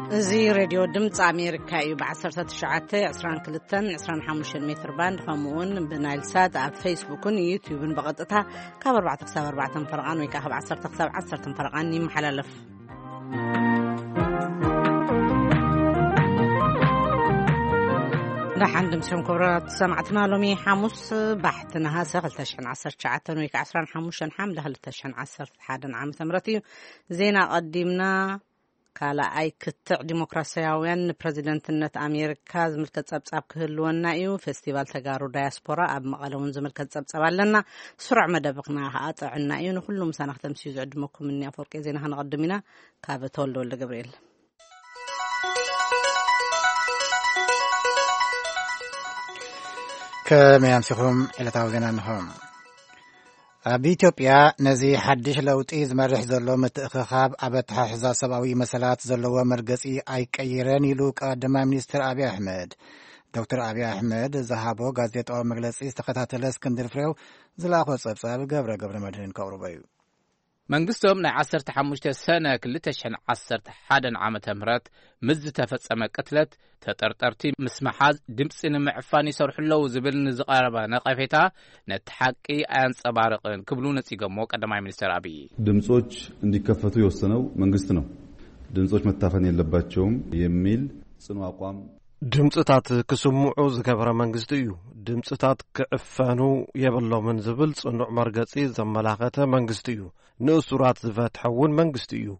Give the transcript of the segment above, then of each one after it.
زي راديو دمت أمريكا يبعثر تشعته 22-25 متر باند خمون بنايل سات على فيسبوك ويوتيوب بقطتها كبر بعد حساب 4 فرقان ويكهب 10 فرقان نيم حلالف راح عندهم سهم كبرات سمعتنا لومي حمص بحثنا سغل تشحن 10 شعاتن ويك 15 حمد هل تشحن 10 حدا عام ثمرتي زينا قدمنا كالا اي كتع ديمقراطياويان بريزيدنتنت امريكا زملكت صبصاب كهلونا ايو فيستيفال تغارو دايسبورا اب مقالون زملكت صبصاب لنا سرع مدبقنا اطعنا ايو كلهم سنختم سيزو عدمكم مني افورق زينا هنقدمنا كابتول ولد جبريل كما يمسكهم الى تعوزنا نهم بإثيوبيا نزي حدش لوطي زمرح زلو متأخخاب أبتها حزا سباوي مسالات زلو مرقسي أي كيران يلوك قدما منستر أبي أحمد دكتور أبي أحمد زهابو غازيت أو مجلسي استقطات الاسكندر فريو زلاخو صبصاب قبر مدهن كوروبايو منغستهم ناي 15 سنه كلتشن 11 عام تمرات مز تفصمه قتلت تطرطرتي مسمحاز دمصن معفاني سرحلو زبل نزقربا نقفيتا نتحقي انصبارقن كبلو نصيغمو قدماي ሚኒስትር አብይ ድምጾች እንዲከፈቱ የወሰነው መንግስት ነው ድምጾች መታፈን የለባቸውም የሚል ጽኑ አቋም ድምጽታት ክስሙዑ ዝገበረ መንግስት እዩ ድምጽታት ክዕፈኑ የበሎምን ዝብል ጽኑዕ መርገጺ ዘመላኸተ መንግስት እዩ ንእሱራት ዝፈትሐውን መንግስት እዩ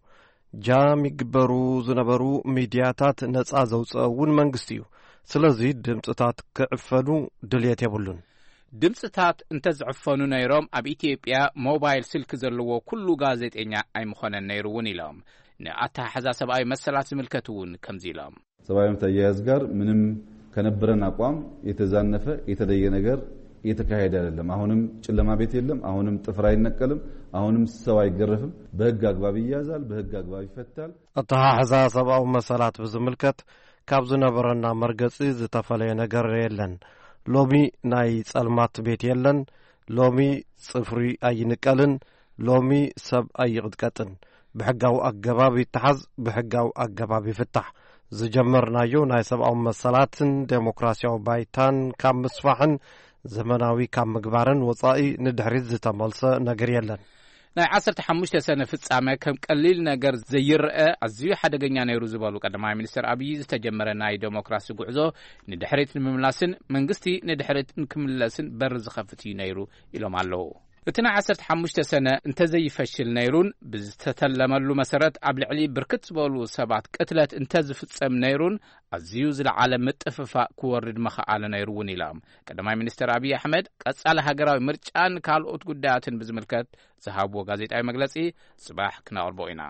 ጃም ይግበሩ ዝነበሩ ሚዲያታት ነጻ ዘውጽውን መንግስት እዩ ስለዚ ድምጽታት ክዕፈኑ ድልየት የብሉን ድምጽታት እንተ ዝዕፈኑ ነይሮም ኣብ ኢትዮጵያ ሞባይል ስልክ ዘለዎ ኩሉ ጋዜጠኛ ኣይምኾነን ነይሩውን ኢሎም ንኣታሓዛ ሰብኣዊ መሰላት ዝምልከቱውን ከምዚሎም ሰብአዊ መተያያዝ ጋር ምንም ከነበረን አቋም የተዛነፈ የተለየ ነገር እየተካሄደ አይደለም አሁንም ጨለማ ቤት የለም አሁንም ጥፍር አይነቀልም አሁንም ሰው አይገረፍም በህግ አግባብ ይያዛል በህግ አግባብ ይፈታል አታሓዛ ሰብአዊ መሰላት በዝምልከት ካብ ዝነበረና መርገጺ ዝተፈለየ ነገር የለን ሎሚ ናይ ጸልማት ቤት የለን ሎሚ ጽፍሪ አይንቀልን ሎሚ ሰብ አይቅጥቀጥን بحقاو أجبابي تحز بحقاو أجبابي فتح زجمرنايو ناي سبعو مسالاتن ديمقراطياو بايتان كام مسفحن زمناوي كام مقبارن وصائي ندحرز زتمالسة نقريلن ناي 15 سنة فتصامة كم قليل نقر زيرقى عزيو حدقنيا نيرو زبالو قدماي ሚኒስትር አብይ ዝተጀመረ ናይ ዲሞክራሲ ጉዕዞ ንድሕሪት ንምምላስን መንግስቲ ንድሕሪት ንክምላስን በር ዝኸፍት እዩ ነይሩ ኢሎም ኣለዉ እትና 15 سنة انت زي فشل نيرون بزتتلملو مسارات ابلعلي بركت بولو سبات قتلت انت زفصم نيرون ازيو زلعالم متففا كورد مخاله نيرون يلام قدماي ሚኒስትር አብይ አህመድ ቀጻለ ሀገራዊ ምርጫን ካልኦት ጉዳያትን በዝመልከት ዘሃብዎ ጋዜጣዊ መግለጺ ጽባህ ክናወርቦይና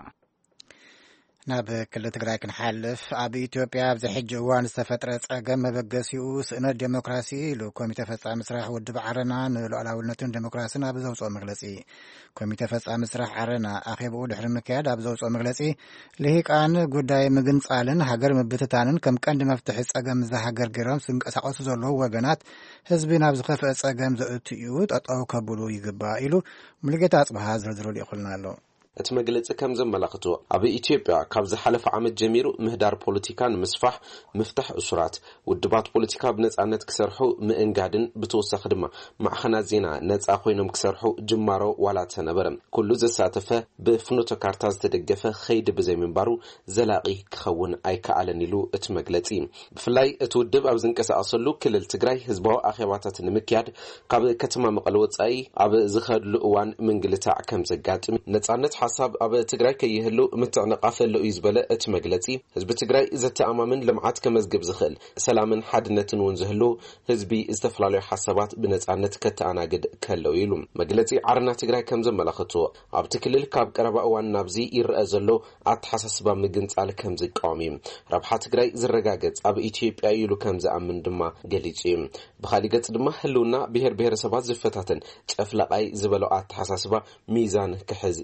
ናብ ክልል ትግራይ ክንሓልፍ ኣብ ኢትዮጵያ ብዝሕጂ እዋን ዝተፈጥረ ጸገም መበገሲኡ ስእነት ዴሞክራሲ ኮሚቴ ፈጻሚ ስራሕ ውድብ ዓረና ንሉዓላውነትን ዴሞክራሲን ኣብ ዘውፅኦ መግለጺ ኮሚቴ ፈጻሚ ስራሕ ዓረና ኣኼብኡ ድሕሪ ምክያድ ኣብ ዘውፅኦ መግለጺ ልሂቃን ጉዳይ ምግንጻልን ሃገር ምብትታንን ከም ቀንዲ መፍትሒ ጸገም ዝሃገር ገይሮም ዝንቀሳቐሱ ዘለዉ ወገናት ህዝቢ ናብ ዝኸፍአ ጸገም ዘእትዩ ጠጠው ከብሉ ይግባእ ኢሉ ሙሉጌታ ኣጽብሃ ዝርዝሩ ይኹልና ኣሎ اتمجلس كم زملاقته أبي إثيوبيا كابز حلف عمد جميرو مهدار بوليتيكان مسفح مفتح أسرات والدبات بوليتيكا بنت عنت كسرحو من قاعدين بتوسع خدمة مع خنازينا نت أخوينهم كسرحو جمارو ولا تنبرم كل زساتفه بفنوتو كارتاز تدقفه خيد بزي من بارو زلاقي كخون أي كعلى نيلو اتمجلسين بفلاي تودب أبزن كسا أصلو كل التجري هزبوا أخواتات المكياد قبل كتما مقلوت أي أب زخد لقوان من قلتاع كم زقات نت عنت حساب أب تجري كي يهلو متعنقاف اللو يزبله اتمجلسي هزب تجري إذا تأمامن لمعات كمزجب زخل سلام حدنة ونزهلو هزبي استفلالي حسابات بنتعنت كتأنا قد كلو يلوم مجلسي عرنا تجري كم زملاقته أب تكلل كاب قربا وان نبزي يرأزلو أتحسس بمجنس على كم زي قاميم ربح تجري زرقاقت أب إثيوبيا يلو كم زأمن دما قليجيم بخالقت دما هلونا بهر سبات زفتاتن تفلقاي زبلو أتحسس بميزان كحز يقب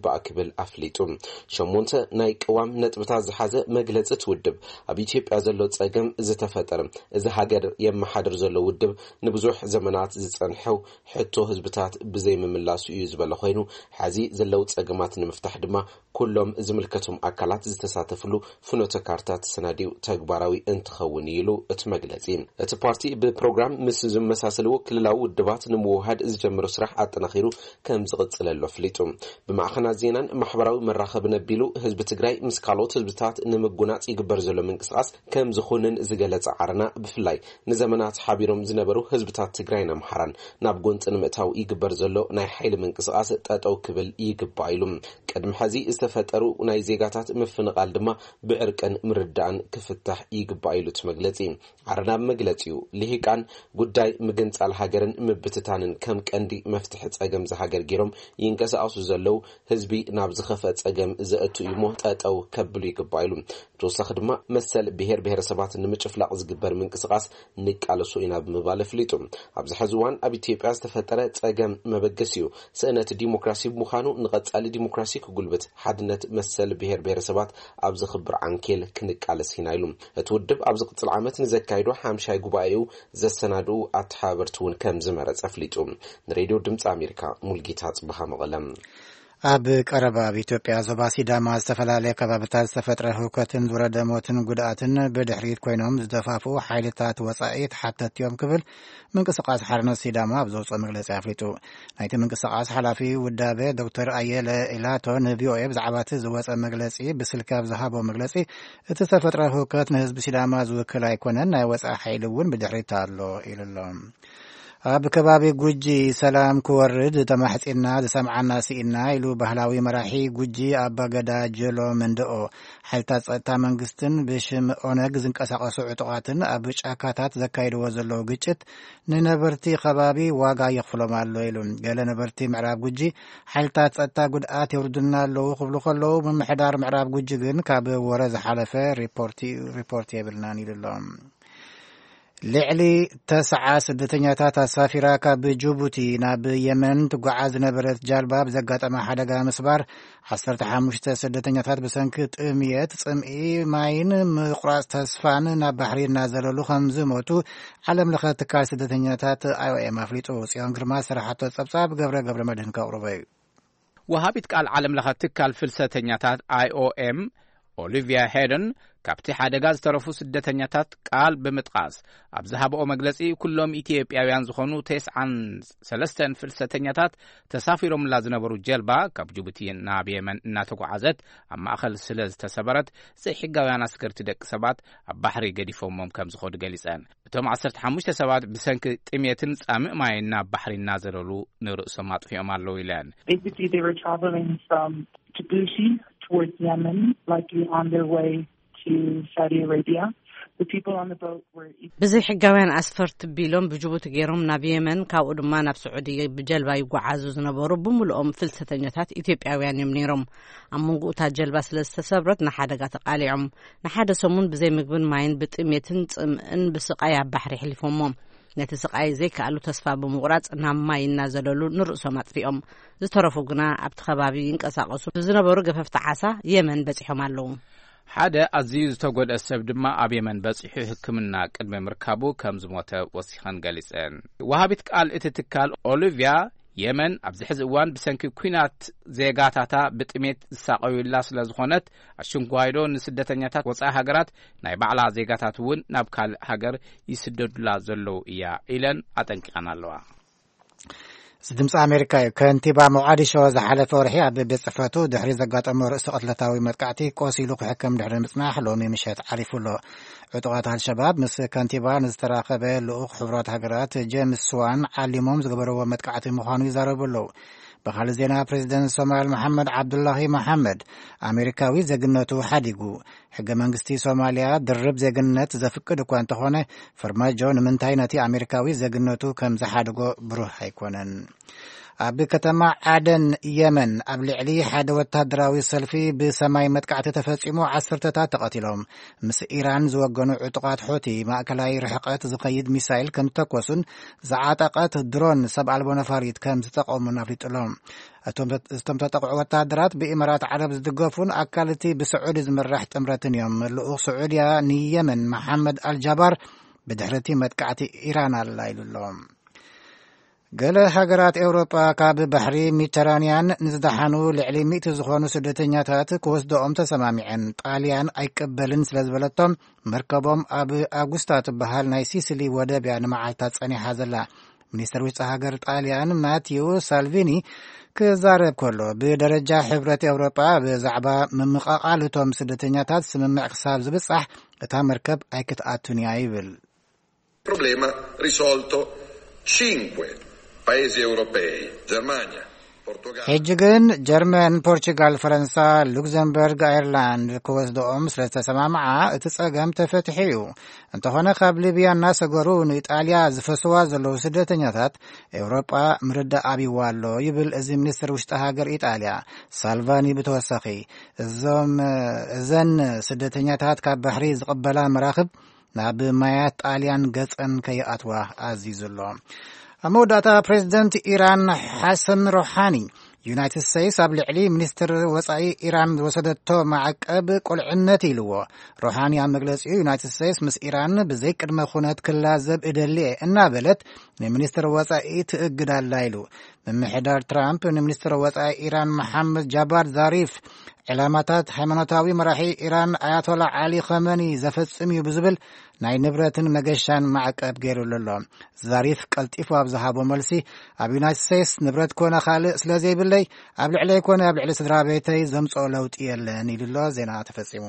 ይግባእ ክብል ኣፍሊጡ ሸሞንተ ናይ ቅዋም ነጥብታት ዝሓዘ መግለጺ ትውድብ ኣብ ኢትዮጵያ ዘሎ ጸገም ዝተፈጠረ እዚ ሃገር የመሓድር ዘሎ ውድብ ንብዙሕ ዘመናት ዝጸንሐው ሕቶ ህዝብታት ብዘይ ምምላሱ እዩ ዝበለ ኮይኑ ሓዚ ዘለው ጸገማት ንምፍታሕ ድማ ኩሎም ዝምልከቶም ኣካላት ዝተሳተፍሉ ፍኖተ ካርታ ተሰናዲው ተግባራዊ እንትኸውን ኢሉ እቲ መግለጺ እቲ ፓርቲ ብፕሮግራም ምስ ዝመሳሰሉ ክልላዊ ውድባት ንምውሃድ ዝጀመረ ስራሕ ኣጠናኺሩ ከም ዝቕጽለሉ ኣፍሊጡ ብማዕኸናት ዜናን ማሕበራዊ መራኸብን ኣቢሉ ህዝቢ ትግራይ ምስ ካልኦት ህዝብታት ንምጉናጽ ይግበር ዘሎ ምንቅስቓስ ከም ዝኹንን ዝገለጸ ዓረና ብፍላይ ንዘመናት ሓቢሮም ዝነበሩ ህዝብታት ትግራይን ኣምሓራን ናብ ጎንፂ ንምእታው ይግበር ዘሎ ናይ ሓይሊ ምንቅስቓስ ጠጠው ክብል ይግባእ ኢሉ ቅድሚ ሕዚ ዝተፈጠሩ ናይ ዜጋታት ምፍንቓል ድማ ብዕርቅን ምርዳእን ክፍታሕ ይግባእ ኢሉ መግለጺ ዓረና መግለጺው ልሂቃን ጉዳይ ምግንጻል ሃገርን ምብትታንን ከም ቀንዲ መፍትሒ ጸገም ዝሃገር ጌሮም ይንቀሳቐሱ ዘለው ህዝቢ ናብ ዝኸፈ ጸገም ዘእቱ እዩ ጠጠው ከብሉ ይግባእ ኢሉ ተወሳኺ ድማ መሰል ብሄር ብሄረሰባት ንምጭፍላቕ ዝግበር ምንቅስቓስ ንቃለሱ ኢና ብምባል ኣፍሊጡ ኣብዚ ሕዚ እዋን ኣብ ኢትዮጵያ ዝተፈጠረ ጸገም መበገሲ እዩ ስእነት ዲሞክራሲ ምዃኑ ንቐጻሊ ዲሞክራሲ ክጉልበት ሓድነት መሰል ብሄር ብሄረሰባት ኣብ ዝኽብር ዓንኬል ክንቃለስ ኢና ኢሉ እቲ ውድብ ኣብ ዝቕጽል ዓመት ንዘካይዶ 50 ጉባኤኡ ዘሰናድኡ ኣተሓባበርቲ እውን ከም ዝመረጸ ኣፍሊጡ ንሬድዮ ድምፂ ኣሜሪካ ሙልጌታ ጽባህ መቐለም ኣብ ቀረባ ኣብ ኢትዮጵያ ዞባ ሲዳማ ዝተፈላለየ ከባቢታት ዝተፈጥረ ህውከትን ዝወረደ ሞትን ጉድኣትን ብድሕሪት ኮይኖም ዝደፋፍኡ ሓይልታት ወጻኢት ሓተትዮም ክብል ምንቅስቓስ ሓርነት ሲዳማ ኣብ ዘውፅኦ መግለጺ ኣፍሊጡ ናይቲ ምንቅስቓስ ሓላፊ ውዳቤ ዶክተር ኣየለ ኢላቶ ንቪኦኤ ብዛዕባ እቲ ዝወፀ መግለጺ ብስልኪ ኣብ ዝሃቦ መግለጺ እቲ ዝተፈጥረ ህውከት ንህዝቢ ሲዳማ ዝውክል ኣይኮነን ናይ ወጻኢ ሓይሊ እውን ብድሕሪት ኣሎ ኢሉሎም ኣብ ከባቢ ጉጂ ሰላም ክወርድ ተማሕጺና ዝሰምዓና ሲኢና ኢሉ ባህላዊ መራሒ ጉጂ ኣባገዳ ጀሎ መንደኦ ሓይልታት ጸጥታ መንግስትን ብሽም ኦነግ ዝንቀሳቐሱ ዕጡቓትን ኣብ ጫካታት ዘካይድዎ ዘለዉ ግጭት ንነበርቲ ከባቢ ዋጋ የኽፍሎም ኣሎ ኢሉ ገለ ነበርቲ ምዕራብ ጉጂ ሓይልታት ጸጥታ ጉድኣት የውርዱና ኣለዉ ክብሉ ከለዉ ምምሕዳር ምዕራብ ጉጂ ግን ካብ ወረ ዝሓለፈ ሪፖርት የብልናን ኢሉሎም ልዕሊ 9 ስደተኛታት ኣሳፊራ ካብ ጅቡቲ ናብ የመን ትጓዓዝ ዝነበረት ጃልባ ብዘጋጠመ ሓደጋ ምስባር 15 ስደተኛታት ብሰንኪ ጥምየት ጽምኢ ማይን ምቁራጽ ተስፋን ናብ ባሕሪ እናዘለሉ ከም ዝሞቱ ዓለም ለኸ ትካል ስደተኛታት IOM ኣፍሊጡ ጽዮን ግርማ ስራሕቶ ጸብጻብ ገብረ መድህን ከቕርበ እዩ ወሃቢት ቃል ዓለም ለኸ ትካል ፍልሰተኛታት IOM ኦሊቪያ ሄደን ካብቲ ሓደጋ ዝተረፉ ስደተኛታት ቃል ብምጥቃስ ኣብ ዝሃበኦ መግለጺ ኩሎም ኢትዮጵያውያን ዝኾኑ 93 ፍልሰተኛታት ተሳፊሮምላ ዝነበሩ ጀልባ ካብ ጅቡቲ ናብ የመን እናተጓዓዘት ኣብ ማእኸል ስለ ዝተሰበረት ዘይሕጋውያን ኣስከርቲ ደቂ ሰባት ኣብ ባሕሪ ገዲፎሞም ከም ዝኸዱ ገሊጸን እቶም 15 ሰባት ብሰንኪ ጥምየትን ጻምእ ማይን ናብ ባሕሪ እናዘለሉ ንርእሶም ኣጥፊኦም ኣለዉ ኢለን towards Yemen, likely on their way to Saudi Arabia. The people on the boat were... بزي حقاوين أسفرت بيلون بجبوت غيرهم ناب يمن كاو دما ناب سعودية بجلبا يقعازو زنبورو بملؤهم فلسطنيات إثيوبياويان يمنيرهم أمونغو تا جلبا سلستسبرت نحادقا تقاليعهم نحادا سمون بزي مقبن ماين بتقميتن تقمئن بسقايا بحري حلفهم ነቲ ስቃይ ዘይከኣሉ ተስፋ ብምቑራጽ ናብ ማይ እናዘለሉ ንርእሶም ኣጥፊኦም ዝተረፉ ግና ኣብቲ ከባቢ ይንቀሳቐሱ ዝነበሩ ገፈፍቲ ዓሳ የመን በፂሖም ኣለዉ ሓደ ኣዝዩ ዝተጎድአ ሰብ ድማ ኣብ የመን በፂሑ ሕክምና ቅድሚ ምርካቡ ከም ዝሞተ ወሲኸን ገሊጸን ወሃቢት ቃል እቲ ትካል ኦሊቪያ የመን ኣብዚ ሕዚ እዋን ብሰንኪ ኩናት ዜጋታታ ብጥሜት ዝሳቀዩላ ስለ ዝኾነት ኣሽንጓይዶ ንስደተኛታት ወጻኢ ሃገራት ናይ ባዕላ ዜጋታት እውን ናብ ካልእ ሃገር ይስደዱላ ዘለዉ እያ ኢለን ኣጠንቂቐን ኣለዋ ድምፂ ኣሜሪካ ከንቲባ ሞቃዲሾ ዝሓለፈ ወርሒ ኣብ ቤት ጽሕፈቱ ድሕሪ ዘጋጠመ ርእሲ ቅትለታዊ መጥቃዕቲ ቆሲሉ ክሕከም ድሕሪ ምጽናሕ ሎሚ ምሸት ዓሪፉሎ ዕጡቃት አልሸባብ ምስ ከንቲባ ንዝተራኸበ ልኡኽ ሕብራት ሃገራት ጄምስ ስዋን ዓሊሞም ዝገበረዎ መጥቃዕቲ ምዃኑ ይዛረቡ ኣለዉ በኻልእ ዜና ፕሬዚደንት ሶማል መሐመድ ዓብዱላሂ መሐመድ ኣሜሪካዊ ዜግነቱ ሓዲጉ ሕገ መንግስቲ ሶማልያ ድርብ ዜግነት ዘፍቅድ እኳ እንተኾነ ፈርማጆ ንምንታይ ነቲ ኣሜሪካዊ ዜግነቱ ከም ዝሓድጎ ብሩህ ኣይኮነን ኣብ ከተማ ዓደን የመን ኣብ ልዕሊ ሓደ ወታደራዊ ሰልፊ ብሰማይ መጥቃዕቲ ተፈጺሙ 10ታት ተቐቲሎም ምስ ኢራን ዝወገኑ ዕጡቃት ሑቲ ማእከላዊ ርሕቀት ዝኸይድ ሚሳኤል ከም ተኮሱን ዝዓጠቐት ድሮን ሰብ ኣልቦ ነፋሪት ከም ዝጠቐሙን ኣፍሊጡሎም እቶም ተጠቕዑ ወታደራት ብኢማራት ዓረብ ዝድገፉን ኣካልቲ ብስዑዲ ዝምራሕ ጥምረትን እዮም ልኡኽ ስዑድያ ንየመን መሐመድ አልጃባር ብድሕርቲ መጥቃዕቲ ኢራን ኣላ ኢሉሎም ገለ ሃገራት ኤውሮጳ ካብ ባሕሪ ሜዲተራንያን ንዝደሓኑ ልዕሊ 100 ዝኾኑ ስደተኛታት ክወስድኦም ተሰማሚዐን ጣልያን ኣይቀበልን ስለ ዝበለቶም መርከቦም ኣብ ኣጉስታ ትበሃል ናይ ሲሲሊ ወደብያ ንመዓልታት ጸኒሓ ዘላ ሚኒስትር ውጭ ሃገር ጣልያን ማቴዎ ሳልቪኒ ክዛረብ ከሎ ብደረጃ ሕብረት ኤውሮጳ ብዛዕባ ምምቃቃል እቶም ስደተኛታት ስምምዕ ክሳብ ዝብጻሕ እታ መርከብ ኣይክትኣቱን እያ ይብል problema risolto 5 paesi europei Germania ሕጂ ግን ጀርመን ፖርቹጋል ፈረንሳ ሉክዘምበርግ አየርላንድ ክወስድኦም ስለተሰማምዓ እቲ ጸገም ተፈትሒ እዩ እንተኾነ ካብ ሊብያ እናሰገሩ ንኢጣልያ ዝፈስዋ ዘለዉ ስደተኛታት ኤውሮጳ ምርዳእ ኣቢዋ ኣሎ ይብል እዚ ሚኒስትር ውሽጢ ሃገር ኢጣልያ ሳልቫኒ ብተወሳኺ እዘን ስደተኛታት ካብ ባሕሪ ዝቕበላ መራኽብ ናብ ማያት ጣልያን ገጸን ከይኣትዋ ኣዚዙሎ መወዳእታ ፕሬዚደንት ኢራን ሐሰን ሮሓኒ ዩናይትድ ስቴትስ ኣብ ልዕሊ ሚኒስትር ወጻኢ ኢራን ዝወሰደቶ ማዕቀብ ቁልዕነት ኢልዎ ሮሓኒ ኣብ መግለፂኡ ዩናይትድ ስቴትስ ምስ ኢራን ብዘይ ቅድመ ኩነት ክላዘብ እደልየ እናበለት ንሚኒስትር ወጻኢ ትእግዳላ ኢሉ ምምሕዳር ትራምፕ ንሚኒስትር ወጻኢ ኢራን መሐመድ ጃባር ዛሪፍ ዕላማታት ሃይማኖታዊ መራሒ ኢራን አያቶላ ዓሊ ኸመኒ ዘፈጽም እዩ ብዝብል ናይ ንብረትን መገሻን ማዕቀብ ገይሩሎ ዛሪፍ ቀልጢፉ ኣብ ዝሃቦ መልሲ ኣብ ዩናይትድ ስቴትስ ንብረት ኮነ ካልእ ስለ ዘይብለይ ኣብ ልዕለይ ኮነ ኣብ ልዕሊ ስድራ ቤተይ ዘምፅኦ ለውጢ የለን ኢሉሎ ዜና ተፈጺሙ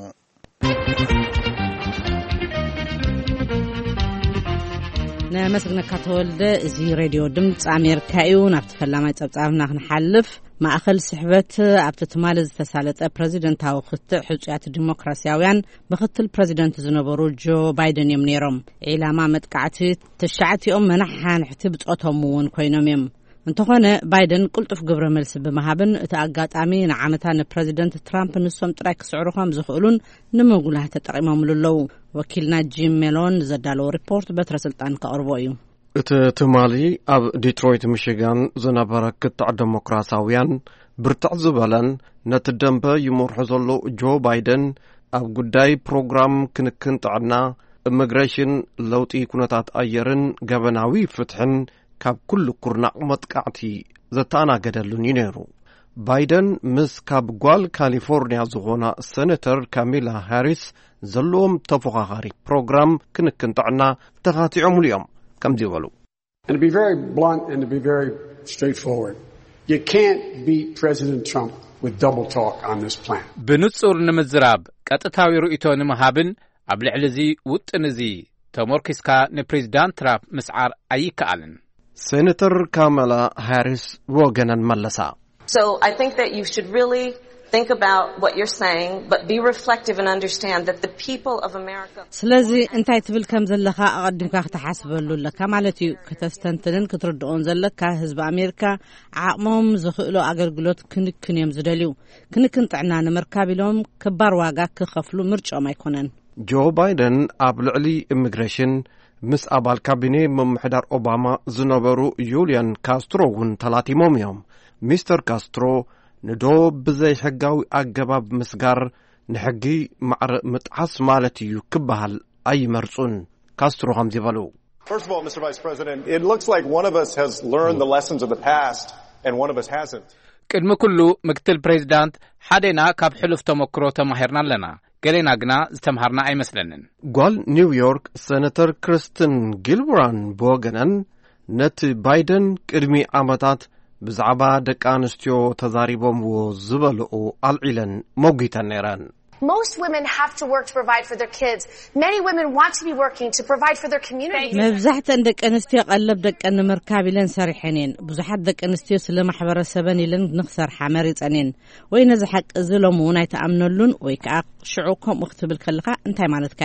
ነመስግነካ ተወልደ እዚ ሬድዮ ድምፂ ኣሜሪካ እዩ ናብቲ ፈላማይ ጸብጻብና ክንሓልፍ ማእኸል ስሕበት ኣብቲ ትማሊ ዝተሳለጠ ፕረዚደንታዊ ክትዕ ሕፁያት ዲሞክራስያውያን ምክትል ፕረዚደንት ዝነበሩ ጆ ባይደን እዮም ነይሮም ዒላማ መጥቃዕቲ ተሻዓቲኦም መናሓንሕቲ ብጾቶም እውን ኮይኖም እዮም እንተኾነ ባይደን ቁልጡፍ ግብረ መልሲ ብምሃብን እቲ ኣጋጣሚ ንዓመታ ንፕረዚደንት ትራምፕ ንሶም ጥራይ ክስዕሩ ከም ዝኽእሉን ንምጉላህ ተጠቒሞምሉ ኣለዉ ወኪልና ጂም ሜሎን ዘዳለዎ ሪፖርት በትረ ስልጣን ከቕርቦ እዩ እቲ ትማሊ ኣብ ዲትሮይት ሚሽጋን ዝነበረ ክትዕ ዴሞክራሳውያን ብርትዕ ዝበለን ነቲ ደንበ ይመርሑ ዘሎ ጆ ባይደን ኣብ ጉዳይ ፕሮግራም ክንክን ጥዕና ኢሚግሬሽን ለውጢ ኩነታት ኣየርን ገበናዊ ፍትሕን ካብ ኩሉ ኩርናቕ መጥቃዕቲ ዘተኣናገደሉን እዩ ነይሩ ባይደን ምስ ካብ ጓል ካሊፎርኒያ ዝኾና ሴኔተር ካሚላ ሃሪስ ዘለዎም ተፎኻኻሪ ፕሮግራም ክንክን ጥዕና ተኻቲዖምሉ እዮም ከምዚ ይበሉ And to be very blunt and to be very straightforward, you can't beat President Trump with double talk on this plan. ብንጹር ንምዝራብ ቀጥታዊ ርእይቶ ንምሃብን ኣብ ልዕሊ እዚ ውጥን እዚ ተሞርኪስካ ንፕሬዚዳንት ትራምፕ ምስዓር ኣይከኣልን ሴኔተር ካማላ ሃሪስ ወገነን መለሳ So I think that you should really think about what you're saying, but be reflective and understand that the people of America... ስለዚ እንታይ ትብል ከም ዘለኻ ኣቐዲምካ ክትሓስበሉ ኣለካ ማለት እዩ ከተስተንትንን ክትርድኦን ዘለካ ህዝቢ ኣሜሪካ ዓቕሞም ዝኽእሉ ኣገልግሎት ክንክን እዮም ዝደልዩ ክንክን ጥዕና ንምርካብ ኢሎም ክባር ዋጋ ክኸፍሉ ምርጫኦም ኣይኮነን ጆ ባይደን ኣብ ልዕሊ ኢሚግሬሽን ምስ ኣባል ካቢኔ ምምሕዳር ኦባማ ዝነበሩ ዩልያን ካስትሮ እውን ተላቲሞም እዮም ሚስተር ካስትሮ ንዶ ብዘይ ሕጋዊ ኣገባብ ምስጋር ንሕጊ ማዕረ ምጥዓስ ማለት እዩ ክበሃል ኣይመርጹን ካስትሮ ከምዚ በሉ First of all, Mr. Vice President, it looks like one of us has learned the lessons of the past and one of us hasn't. ቅድሚ ኩሉ ምክትል ፕሬዚዳንት ሓደና ካብ ሕሉፍ ተመክሮ ተማሂርና ኣለና ገሌና ግና ዝተምሃርና ኣይመስለንን ጓል ኒውዮርክ ሴኔተር ክሪስትን ጊልብራን ብወገነን ነቲ ባይደን ቅድሚ ዓመታት ብዛዕባ ደቂ ኣንስትዮ ተዛሪቦምዎ ዝበልዑ ኣልዒለን ሞጊተን ነይረን Most women have to work to provide for their kids. Many women want to be working to provide for their community. መብዛሕትአን ደቂ ኣንስትዮ ቀለብ ደቀን ንምርካብ ኢለን ሰሪሐን እየን ብዙሓት ደቂ ኣንስትዮ ስለ ማሕበረሰበን ኢለን ንኽሰርሓ መሪፀን እየን ወይ ነዚ ሓቂ እዚ ሎሚ እውን ኣይተኣምነሉን ወይ ከዓ ሽዑ ከምኡ ክትብል ከለኻ እንታይ ማለትካ እዩ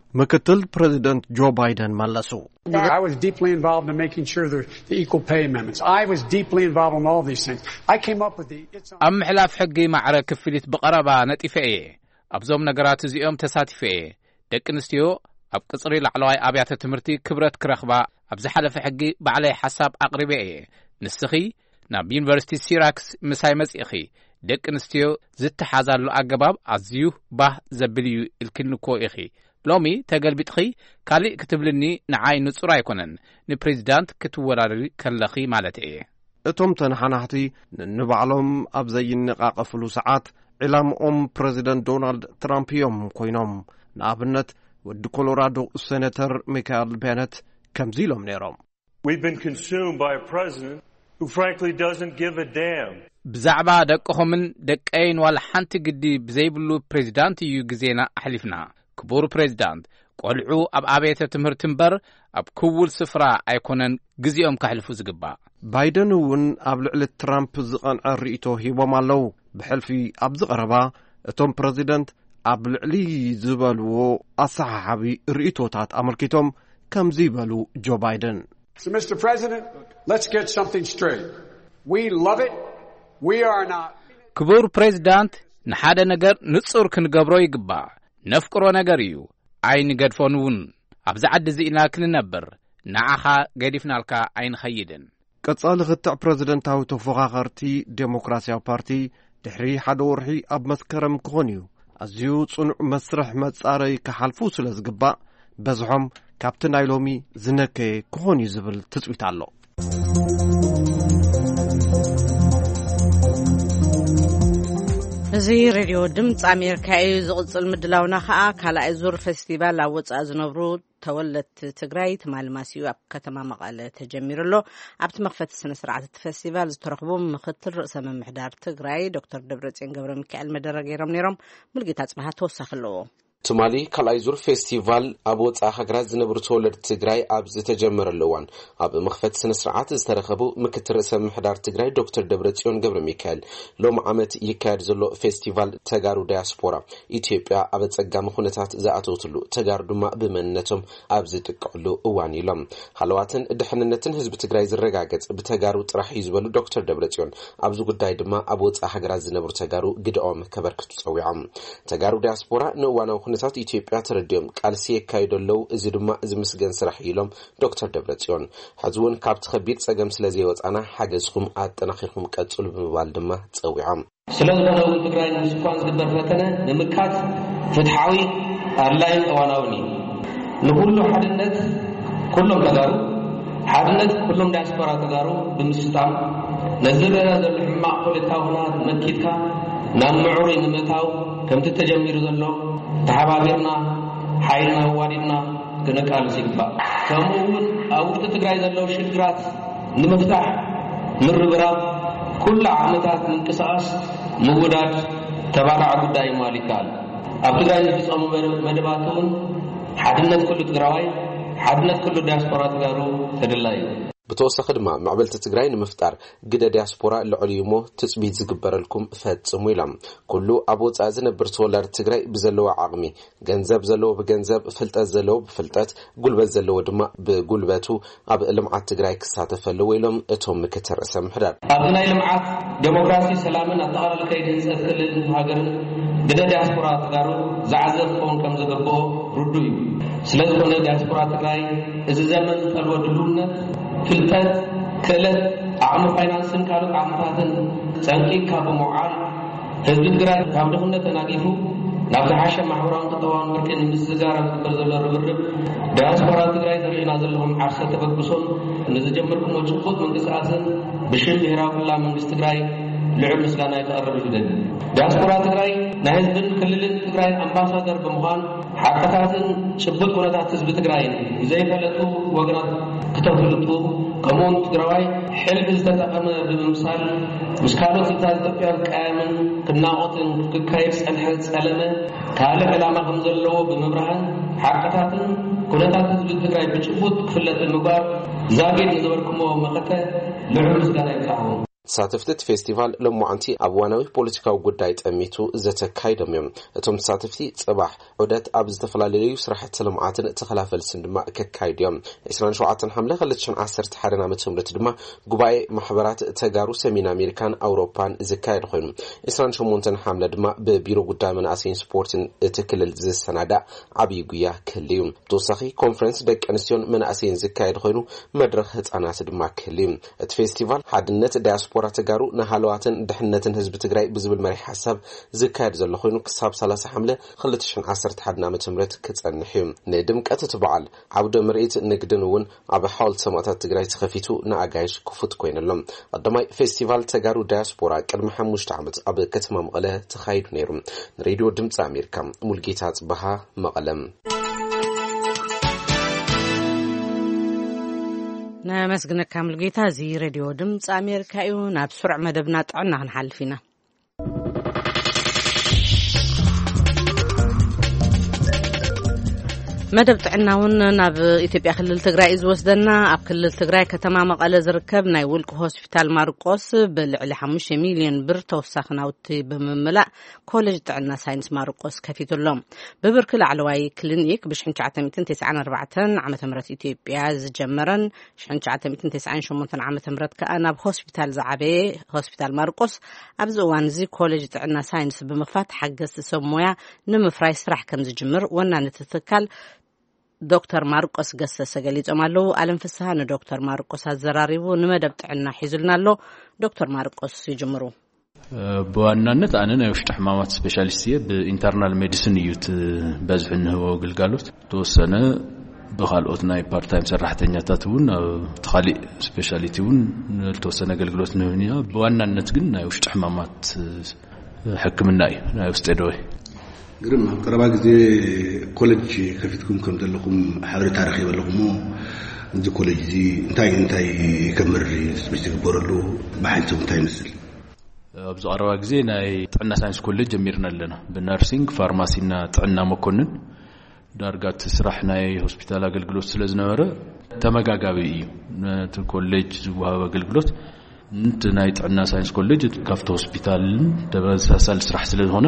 ምክትል ፕሬዚደንት ጆ ባይደን መለሱ። I was deeply involved in making sure the equal pay amendments. I was deeply involved in all these things. I came up with the أمحلاف حقي معركة كفلت بقربة نتيفة أبزوم نجارات زيوم تساتفة دك نستيو أب قصري لعلواي أبيات تمرتي كبرت كرخبة أبزحلة في حقي بعلي حساب أقربة نسخي ناب يونيفرسيتي سيراكس مسايمس إخي دك نستيو زت حازر الأجباب عزيو به زبليو الكنكو إخي لومي تقل بتخي كالي كتب لني نعاي نصر يكونن نبريزيدانت كتوراري كاللخي مالتي እቶም ተነሓናሕቲ ንባዕሎም ኣብ ዘይንቃቐፍሉ ሰዓት ዕላምኦም ፕሬዚደንት ዶናልድ ትራምፕ እዮም ኮይኖም። ንኣብነት ወዲ ኮሎራዶ ሴኔተር ሚካኤል ቤነት ከምዚ ኢሎም ነይሮም። We've been consumed by a president who frankly doesn't give a damn. ብዛዕባ ደቅኹምን ደቀይን ዋላ ሓንቲ ግዲ ብዘይብሉ ፕሬዚዳንት እዩ ግዜና ኣሕሊፍና። ክቡር ፕሬዚዳንት ቆልዑ ኣብ ኣብያተ ትምህርቲ እምበር ኣብ ክውል ስፍራ ኣይኮነን ግዜኦም ካሕልፉ ዝግባእ። ባይደን እውን ኣብ ልዕሊ ትራምፕ ዝቐንዐ ርእይቶ ሂቦም ኣለዉ። ብሕልፊ ኣብ ዝቐረባ እቶም ፕሬዚደንት ኣብ ልዕሊ ዝበልዎ ኣሰሓሓቢ ርእይቶታት ኣመልኪቶም ከምዚ ይበሉ ጆ ባይደን። So Mr. President, let's get something straight. We love it. We are not. ክቡር ፕሬዚዳንት ንሓደ ነገር ንጹር ክንገብሮ ይግባእ። ነፍቅሮ ነገር እዩ ኣይንገድፎን እውን ኣብዚ ዓዲ እዚኢና ክንነብር ንዓኻ ገዲፍናልካ ኣይንኸይድን። ቀጻሊ ክትዕ ፕሬዚደንታዊ ተፎኻኸርቲ ዴሞክራሲያዊ ፓርቲ ድሕሪ ሓደ ወርሒ ኣብ መስከረም ክኾን እዩ ኣዝዩ ጽኑዕ መስርሕ መጻረይ ክሓልፉ ስለ ዝግባእ በዝሖም ካብቲ ናይ ሎሚ ዝነከየ ክኾን እዩ ዝብል ትጽቢት ኣሎ። እዚ ሬድዮ ድምፂ ኣሜሪካ እዩ። ዝቕጽል ምድላውና ከዓ ካልኣይ ዙር ፌስቲቫል ኣብ ወጻኢ ዝነብሩ ተወለድቲ ትግራይ ተማልማሲኡ ኣብ ከተማ መቐለ ተጀሚሩ ኣሎ። ኣብቲ መኽፈቲ ስነ ስርዓት እቲ ፌስቲቫል ዝተረኽቦም ምክትል ርእሰ መምሕዳር ትግራይ ዶክተር ደብረጽዮን ገብረ ሚካኤል መደረ ገይሮም ነይሮም። ሙልጌታ ጽባህ ተወሳኺ ኣለዎ። ትማሊ ካልኣይ ዙር ፌስቲቫል ኣብ ወጻኢ ሃገራት ዝነብሩ ተወለድቲ ትግራይ ኣብ ዝተጀመረሉ እዋን ኣብ መኽፈቲ ስነ ስርዓት ዝተረኸቡ ምክትል ርእሰ ምምሕዳር ትግራይ ዶክተር ደብረጽዮን ገብረ ሚካኤል ሎሚ ዓመት ይካየድ ዘሎ ፌስቲቫል ተጋሩ ዳያስፖራ ኢትዮጵያ ኣብ ጸጋሚ ኩነታት ዝኣተውትሉ ተጋሩ ድማ ብመንነቶም ኣብ ዝጥቀዕሉ እዋን ኢሎም ሃለዋትን ድሕንነትን ህዝቢ ትግራይ ዝረጋገጽ ብተጋሩ ጥራሕ እዩ ዝበሉ ዶክተር ደብረጽዮን ኣብዚ ጉዳይ ድማ ኣብ ወጻኢ ሃገራት ዝነብሩ ተጋሩ ግድኦም ከበርክቱ ጸዊዖም። ተጋሩ ዳያስፖራ ንእዋናዊ ኩነታት ኢትዮጵያ ተረድዮም ቃልሲ የካይደለው እዚ ድማ ዝምስገን ስራሕ ኢሎም ዶክተር ደብረጽዮን ሕዝውን ካብቲ ከቢድ ጸገም ስለዘይወጻና ሓገዝኩም ኣጠናኺርኩም ቀጽሉ ብምባል ድማ ጸዊዖም። ስለዝኾነ ትግራይ ንስኳን ዝግበር ፈተነ ንምካት ፍትሓዊ ኣድላይን እዋናውን እዩ። ንኩሉ ሓድነት ኩሎም ተጋሩ ሓድነት ኩሎም ዳያስፖራ ተጋሩ ብምስጣም ነዝረራ ዘሎ ሕማቕ ፖለቲካዊ ኩነታት መኪትካ ናብ ምዑሩይ ንምእታው ከምቲ ተጀሚሩ ዘሎ ተሓባቢርና ሓይልና ዋዲድና ክንቃልስ ይግባእ። ከምኡውን ኣብ ውሽጢ ትግራይ ዘለው ሽግራት ንምፍታሕ ምርብራብ ኩሉ ዓመታት ምንቅስቓስ ምውዳድ ተባራዕ ጉዳይ ማል ይከኣል። ኣብ ትግራይ ዝፍጸሙ መደባት እውን ሓድነት ኩሉ ትግራዋይ ሓድነት ኩሉ ዳያስፖራ ተጋሩ ተድላይ እዩ። ብተወሳኺ ድማ ማዕበልቲ ትግራይ ንምፍጣር ግደ ዲያስፖራ ልዕሊ እሞ ትጽቢት ዝግበረልኩም ፈጽሙ ኢሎም ኩሉ ኣብ ወጻኢ ዝነብር ተወላዲ ትግራይ ብዘለዎ ዓቕሚ ገንዘብ ዘለዎ ብገንዘብ ፍልጠት ዘለዎ ብፍልጠት ጉልበት ዘለዎ ድማ ብጉልበቱ ኣብ ልምዓት ትግራይ ክሳተፈሉ ኢሎም እቶም ምክትል ርእሰ ምምሕዳር ኣብ ናይ ልምዓት ዴሞክራሲ ሰላምን ኣጠቓላሊ ከይዲ ህንፀት ክልልን ሃገርን ግደ ዲያስፖራ ተጋሩ ዝዓዘብ ክኸውን ከም ዝግብኦ ርዱ እዩ። ስለዝኾነ ዲያስፖራ ትግራይ እዚ ዘመን ዝጠልቦ ድልውነት ፍልጠት ክእለት ዓቕሚ ፋይናንስን ካልኦት ዓቕምታትን ፀንቂካ ብምውዓል ህዝቢ ትግራይ ካብ ድኽነት ተናጊፉ ናብ ዝሓሸ ማሕበራውን ቁጠባውን ብርኪ ንምዝጋር ዝግበር ዘሎ ርብርብ ዳያስፖራ ትግራይ ዘርእዩና ዘለኹም ዓርሰ ተበግሶን ንዝጀመርኩሞ ፅቡቅ ምንቅስቃስን ብሽም ብሄራዊ ክልላዊ መንግስቲ ትግራይ ልዑል ምስጋና ይቀርብ ይደሊ። ዳያስፖራ ትግራይ ናይ ህዝብን ክልልን ትግራይ ኣምባሳደር ብምዃን ሓቀታትን ጭቡጥ ኩነታት ህዝቢ ትግራይ ዘይፈለጡ ወገናት ክተፍልጡ ከምኡውን ትግራዋይ ሕልፊ ዝተጠቐመ ብምምሳል ምስ ካልኦት ህዝብታት ኢትዮጵያ ቀያምን ክናቆትን ክካየድ ፀንሐ ፀለመ ካልእ ዕላማ ከም ዘለዎ ብምብራህን ሓቀታትን ኩነታት ህዝቢ ትግራይ ብጭቡጥ ክፍለጥ ምግባር ዛጌድ ንዝበልኩሞ መኸተ ልዑል ምስጋና ይብፃሕዎ። ተሳተፍቲ ፌስቲቫል ለሙዓንቲ ኣብዋናዊ ፖለቲካዊ ጉዳይ ጠሚቱ ዘተካይዶም እዮም እቶም ተሳተፍቲ ጽባሕ ዑደት ኣብ ዝተፈላለዩ ስራሕቲ ልምዓትን ተኸላፈልስን ድማ ከካይዶም 27 ሐምለ 2011 ዓመተ ድማ ጉባኤ ማሕበራት ተጋሩ ሰሜን አሜሪካን አውሮፓን ዝካየድ ኮይኑ 28 ሐምለ ድማ በቢሮ ጉዳይ መናእሰይን ስፖርትን ትክክል ዝሰናዳ ዓብይ ጉያ ክልዩ ተወሳኺ ኮንፈረንስ ደቂ ኣንስትዮን መናእሰይን ዝካየድ ኮይኑ መድረኽ ህፃናት ድማ ክልዩ እቲ ፌስቲቫል ሓድነት ዳያስፖራ ተጋሩ ንሃለዋትን ድሕነትን ህዝቢ ትግራይ ብዝብል መሪ ሓሳብ ዝካየድ ዘሎ ኮይኑ ክሳብ 30 ሐምለ 2011 ዓመተ ምህረት ክጸንሕ እዩ ንድምቀት ትበዓል ዓውደ ምርኢት ንግድን እውን ኣብ ሓወልቲ ሰማዕታት ትግራይ ተኸፊቱ ንኣጋይሽ ክፉት ኮይነሎም ቀዳማይ ፌስቲቫል ተጋሩ ዳያስፖራ ቅድሚ 5 ዓመት ኣብ ከተማ መቐለ ተኻይዱ ነይሩ ሬድዮ ድምፂ ኣሜሪካ ሙልጌታ ጽባሃ መቐለም نمسجنك كامل جيتا زي راديو دمت أمريكا يونا بسرعة مدبنا طعنا هنحل فينا مدب طعناون ناب إثيوبيا خلال تجري وسدنا أب خلال تجري كتمام مقالة زركب نايولك هوسبيتال ماركوس بالعلى 5 مليون بر توسخنا وتي بمملأ كولج طعنا ساينس ماركوس كفيت اللهم ببركل علوي كلينيك بشحن 294 عام تمرت إثيوبيا زجمرن شحن 298 عام تمرت كأنا بهوسبيتال زعبي هوسبيتال ماركوس أبزوان زي كولج طعنا ساينس بمفات حجز سمويا نمفرايس راح كم زجمر ونا نتتكل دكتور ماركوس قصص قاليت أمالو ألم فسهان دكتور ماركوس هالزراريبو نمدب تعنا حيزلنا له دكتور ماركوس يجمرو بوانانت أنا يفتح حمامات سبيشاليستية بإنترنال ميديسن يوت بزحن هو قلقالوت توسنا بخالقتنا بارت تايم سرحتني تاتون تخالي سبيشاليتيون توسنا قلقالوت نهنيا بوانانت قلنا يفتح حمامات حكمنا يستدوي قرم قربا زي كولج كفتكم كم دلكم حضر تاريخي بلكم زي كولج زي انتاي كمر سبيشال بورلو بحنتم انتاي مثل ابز قربا زي ناي طعنا ساينس كولج جميرنا لنا بالنيرسينج فارماسينا طعنا مكونن دارغات سرحناي هوسبيتال اغلغلوت سلازنبره تمغاغابي እዩ ኮሌጅ ዝወሃብ አገልግሎት እንት ናይ ጥዕና ሳይንስ ኮሌጅ ካፍቶ ሆስፒታል ተበሳሳል ስራሕ ስለሆነ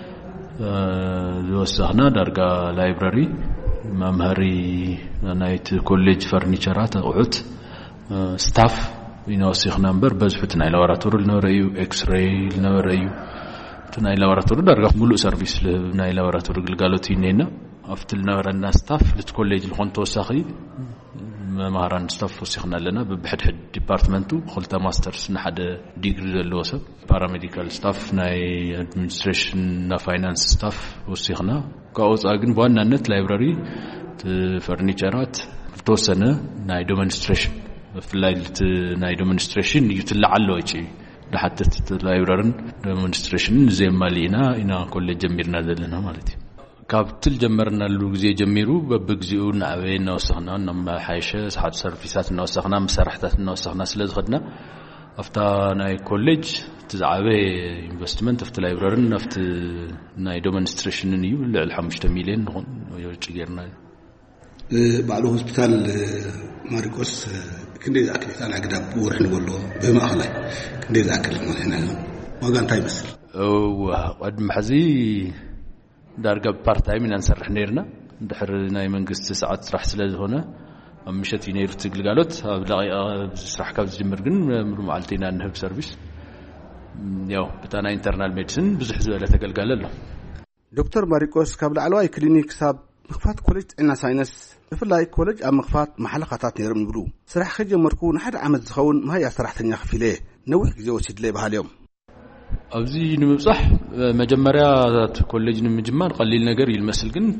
ወሰኽና ዳርጋ ላይብራሪ መምሃሪ ናይት ኮሌጅ ፈርኒቸራት አቁት ስታፍ ይነወስኽና ነበር በዝሑት ናይ ላቦራቶሪ ልነበረዩ ኤክስሬይ ልነበረዩ ናይ ላቦራቶሪ ዳርጋ ሙሉ ሰርቪስ ናይ ላቦራቶሪ ግልጋሎት ይነና አፍትል ነበረና ስታፍ ልት ኮሌጅ ልኾን ተወሳኺ መምሃራን ስታፍ ወስኽና ለና በብሕድሕድ ዲፓርትመንቱ خلተ ማስተርስ ንሓደ ዲግሪ ዘለዎ ሰብ ፓራሜዲካል ስታፍ ናይ አድሚኒስትሬሽን እና ፋይናንስ ስታፍ ወስኽና ካውፃ ግን በዋናነት ላይብራሪ ፈርኒቸራት ተወሰነ ናይ ዴሞንስትሬሽን ፍላይት ናይ ዴሞንስትሬሽን ይትላዓለ ወጪ ለሐተት ላይብራሪን ዴሞንስትሬሽን ዘማሊና ኢና ኮሌጅ ጀሚርና ዘለና ማለት እዩ كابتل جمرنا اللوجزي جميرو ببجزيو نعبينا وسخنا نما حايشة صحاب سيرفيسات نوسخنا مسرحتات نوسخنا سلز خدنا أفتا ناي كوليج تزعبي إنفستمنت أفتا لايبرارن أفتا ناي دومنستريشن نيو الحمشة مليون نخون ويرجع غيرنا بعده هوسبيتال ماركوس كندي أكل أنا قدام بورح نقوله بما أخلي كندي أكل هنا ما كان تاي بس وقد محزي دارجة بارتايم ننسرح نيرنا دحر ناي منقص ساعات راح سلاز هنا مشت ينير تقلقالوت بلاقي بسرح كاب زمرجن معلتينا نهب سيرفيس يو بتانا انترنال ميديسن بزح زوله تقلقال له دكتور ماركوس قبل علوي كلينيك ساب مخفات كوليج عنا ساينس بفلاي كوليج ام مخفات محل خطات نيرم نبرو سرح خجمركو نحد عمد زخون ما هي سرحتني خفي ليه نوح جوسيد ليه بهاليوم أبزي نمصح مجمريا كوليج نمجمر قليل نجار يلمسل كنت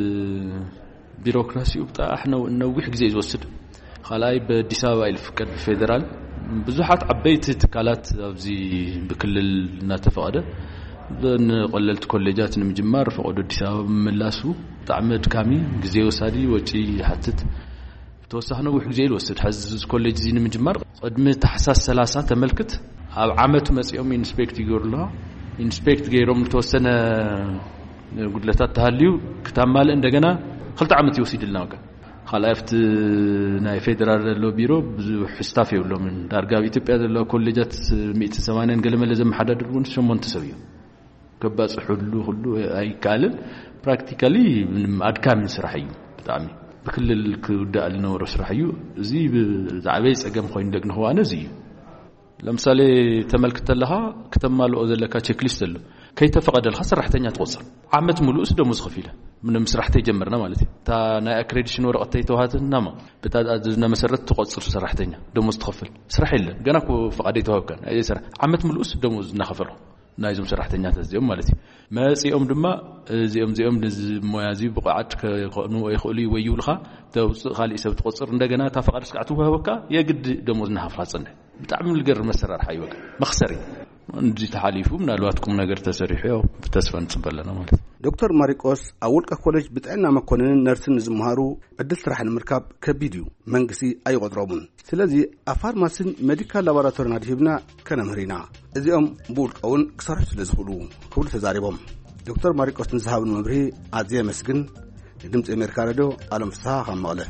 بيروقراسي وبتاع احنا نوح جزء يوسد خلاي بديسابا الفكر فيدرال بزحات عبيت تكالات أبزي بكل الناتفقده لأن قللت كوليجات نمجمر فقدو ديسابا ملاسو تعمد كامي جزء وسادي وجي حتت توسحنا وح جزء يوسد حز كوليج زي نمجمر قدم تحساس 3 تملكت عامة مسيوم إنسبكت يقولها إنسبكت غيرهم توسنا قلتات تهاليو كتامال عندنا خلت عامة يوسيد لنا خلافت ناي فيدرال لو بيرو بزح ستاف يبلو من دارغا ኢትዮጵያ ዘሎ ኮሌጃት 180 ገለመ ለዘም ሓዳድሩን 8 ሰብ እዩ ከባጽ ሁሉ አይካልን ፕራክቲካሊ አድካሚ ስራሕ እዩ በጣም በክልል ክዳል ነው ስራሕ እዩ እዚ ብዛዕበይ ጸገም ኮይን ደግነ ሆዋነ እዚ ለምሳሌ ተመልክተለሃ ከተማልኦ ዘለካ ቼክሊስት ኣሎ ከይተፈቀደልካ ሰራሕተኛ ተቆጽር ዓመት ሙሉስ ደሞዝ ከፊለ ምንም ስራሕተ ጀመርና ማለት ታ ናይ አክሬዲሽን ወረቀት ተይተዋትና ማ በታዝና መሰረት ተቆጽር ሰራሕተኛ ደሞዝ ተከፍል ስራሕ የለ ገና ኮ ፈቃደ ተዋከን አይ ስራሕ ዓመት ሙሉስ ደሞዝ እናከፈሉ ናይዞም ሰራሕተኛታት እዚኦም ማለት መጽኦም ድማ እዚኦም ሞያዚ ብቋዓት ከኑ ይخلي ወይውልኻ ተውጽእ ኻሊ ሰብ ተቆጽር እንደገና ታፈቃድ ስቃዕቱ ወሃበካ የግድ ደሞዝ እናኸፍራጽነ በጣም ልገር መሰራር ሃይወቅ መخسሪ እንጂ ተሐሊፉ ምናልባትኩም ነገር ተሰሪሑ ያው ተስፋን ጽበለና ማለት ዶክተር ማሪቆስ አውልቀ ኮሌጅ ብጥዕና መኮንንን ነርስን ዝምሃሩ እድል ስራሕን ምርካብ ከቢድዩ መንግስቲ አይቆጥሮሙን ስለዚህ አፋርማሲን ሜዲካል ላቦራቶሪና ድሂብና ከነምህሪና እዚኦም ቡልቀውን ክሰርሑ ስለዝኽሉ ክብሉ ተዛሪቦም ዶክተር ማሪቆስ ንዝሃብን መብርሂ አዝየ መስግን ድምጽ አሜሪካ ሬዲዮ ዓለም ፍስሐ ከመቀለ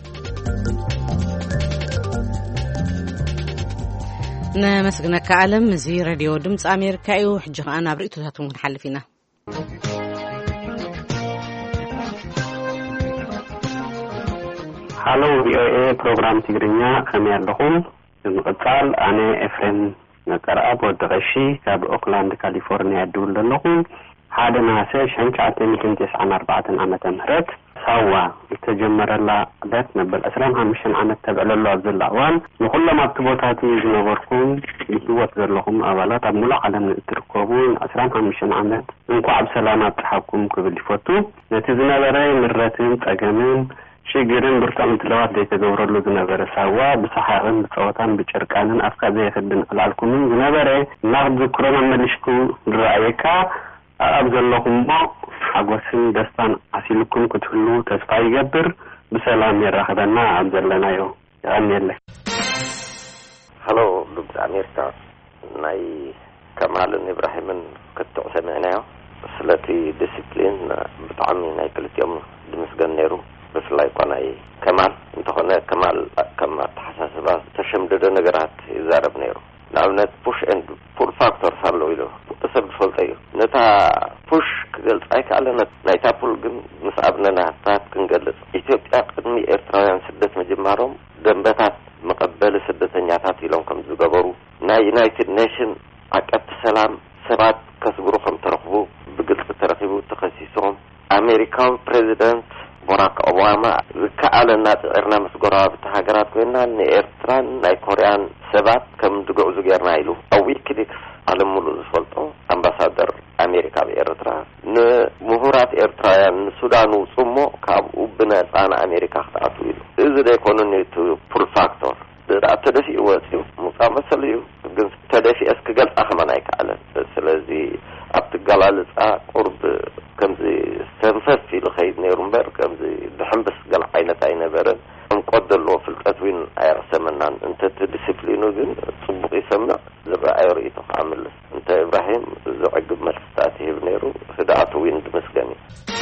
نمسكنك عالم زي راديو دمص أمريكا وحجة أنا بريتو تاتون حلفينا هالو VOA برنامج تجرينيا خمير لهم المقطع أنا إفرين نقرأ بودغشي كاب أوكلاند كاليفورنيا دول لهم هذا ناسه شنك عتمي كنت 94 عام تمهرت سوا يتجمر الله ذات نبل أسلام همشن عن التبع لله عز العوان وكل ما بتبوتاتي جنوبركم يهوت ذلهم أولاد أبنولا على من تركبون أسلام همشن عن إنكو عب سلامة تحكم قبل فوتو نتزنا براي مرتين تأجمين شجرين برتام تلوات ديك دور له زنبر سوا بصحارن بصوتان بشركانن أفكار زي خدن العالكم زنبر ناخذ ذكرنا ملشكو رأيكا أبزل لهم حقوسين دستان أسيلكم كتلو تسفاي جبر بسلام يراخدنا أبزل لنا يو يعني الله هلو دكتور أميركا ناي كمال إبراهيم كنت سمعنا سلتي ديسيبلين بتعمي ناي كلت يوم دمسجن نيرو بس لا يكون أي كمال أنت هنا كمال تحسسبات تشمد نجارات يزارب نيرو نعمل push and pull factor صارلو إله تسبب فلتيه نتا push قلت أيك على نتا pull مسأبنا نهتات كنجلس إثيوبيا قدمي إيرترايان سدة مجمعهم دنبتات مقبل سدة نياتات لهم كم زجبرو نا United Nation عقبت سلام سبات كسبرو خم ترقبو بقلت ترقبو تخصيصهم أمريكان بريزيدنت باراك أوباما كأل الناس إرنا مسجرات تهاجرات كنا إيرتران ناي كوريان سبات كم دقوا زجرنا إلو أو ويكليكس على مولود فلتو أمباسادر أمريكا بإيرترا مهورات إيرتران السودان وصمو كابو بنات أنا أمريكا اختاروا إلو إذا ده يكونوا نيتو pull factor ده أبتدأ وقتيو مصامسليو جنس تدفي أسكجل أخمنايك على سلزي أبتجلال قرب كم زي استنفذ في الخيد نيرنبرغ كم زي بحنبس قل عينة برد نقدر له في التدوين أيرسمنا أنت تديسيبلينو جن صبغ يسمع زبا أيريته عامل أنت إبراهيم زعج بمرستاته بنيرو هدعته وين دمسكني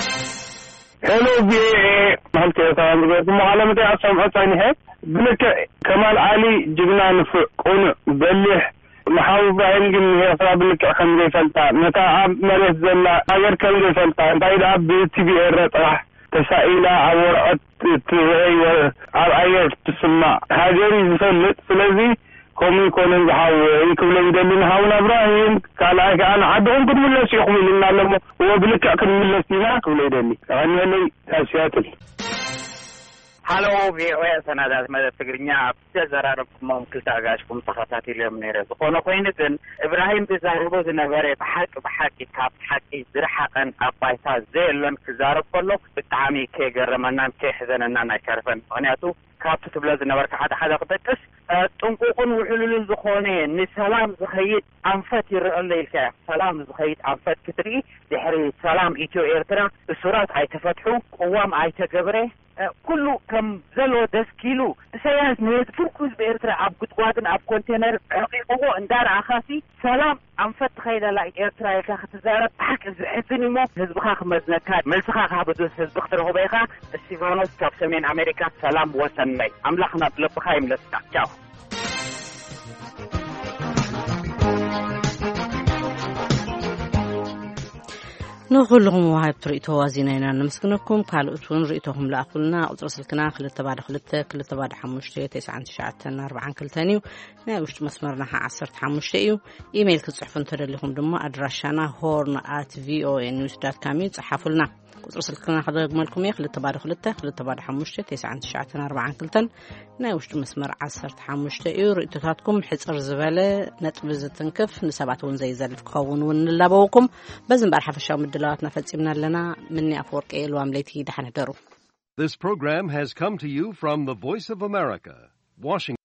هلو بي مالك تاعي معلمة عصام حسين هيك بلك كمال علي جبنا نفقون بلح محاول إبراهيم جن هي صاب لك خمسة فلتا متى مريض زلا أجر كم فلتا أنت إذا بيتي بيرت راح تسائل عور تري وعير تسمع هاجري يسلط فلذي هم يكونون بحاول يكونون يدلون هاون إبراهيم قال أنا عدهم كل من الشيخ من النعلم وبلك كل من السنة كل يدلي يعني أنا أشياء هلو VOA سنادات ماذا تقرنيا بتزرار ممكن تاجاشكم تخطاتي اليوم نيرز قونا قينتن إبراهيم بزاربو زنبري بحكي كاب حكي زرحقا أبايتا زيلن كزارب كله بالتعامي كي قرمنا كي حزننا نشرفن ونياتو كاب تبلا زنبر حدا قبتس تنقوقن وحلول الزخوني نسلام زخيت أنفت يرأي الكا سلام زخيت أنفت كتري دحري سلام إيتو إيرترا السورات عاي تفتحو قوام عاي تقبره كله كم زلو دسكيلو سياس نيت فوكس بإرترا عب قطواتن عب كونتينر عقيقه اندار عخاسي سلام أنفت خيلا لا إرترا يكاخ تزارب حق إذن مو هزبخاخ مزنكات ملسخاخ هبدوس هزبختر هبيخا السيفانوس كاب سمين أمريكا سلام وسنمي أملاخنا بلبخايم لسكا جاو نخلهم وهاي بريتو وازينينا نمسكنكم كالوتون ريتوهم لأقلنا أطرسلكنا خلت تبادل حموشتي 994 كلتانيو ناوشت مسمرنا 10 حموشتيو إيميل كتصحفون ترليهم دمو أدراشانا horn@voanews.com تصحفوا لنا أطرسلكنا حضرق مالكم خلت تبادل حموشتي 994 كلتان ناوشت مسمر 10 حموشتيو ريتوتاتكم حصر زبالة نتبز تنكف نسباتون زي زلف كون ونلابوكم بزن برحف الشاو مدلواتنا فتسيبنا لنا مني أفورك إيلو عمليتي دحن هدرو. This program has come to you from the Voice of America, Washington.